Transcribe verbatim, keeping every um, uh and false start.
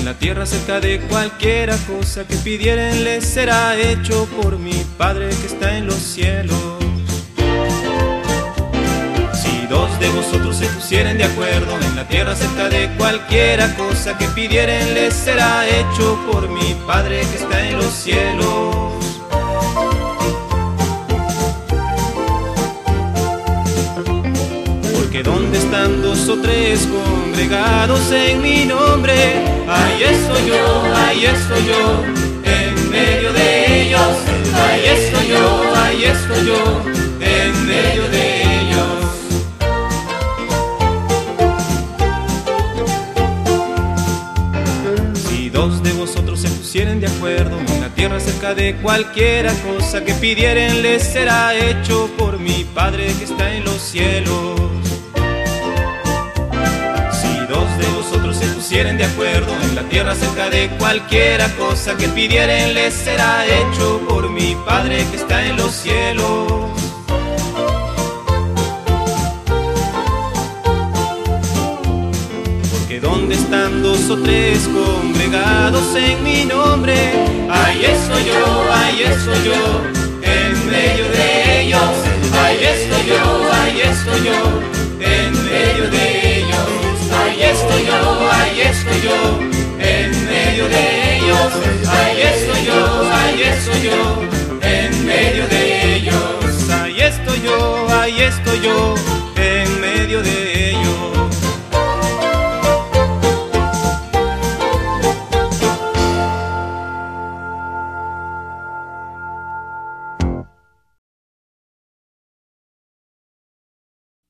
la tierra cerca de cualquiera cosa que pidieren les será hecho por mi Padre que está en los cielos. Si dos de vosotros se pusieren de acuerdo en la tierra cerca de cualquiera cosa que pidieren les será hecho por mi Padre que está en los cielos. Porque donde están dos o tres congregados en mi nombre, ahí estoy yo, ahí estoy yo, en medio de ellos. Ahí estoy yo, ahí estoy yo, en medio de ellos. Si dos de vosotros se pusieren de acuerdo en la tierra cerca de cualquiera cosa que pidieren les será hecho por mi Padre que está en los cielos. Se pusieren de acuerdo en la tierra cerca de cualquiera cosa que pidieren les será hecho por mi Padre que está en los cielos. Porque donde están dos o tres congregados en mi nombre, ahí estoy yo, ahí estoy yo, en medio de ellos. Ahí estoy yo, ahí estoy yo, en medio de ellos. Ahí estoy yo, ahí estoy yo, en medio de ellos. Ahí estoy yo, ahí estoy yo, en medio de ellos. Ahí estoy yo, ahí estoy yo.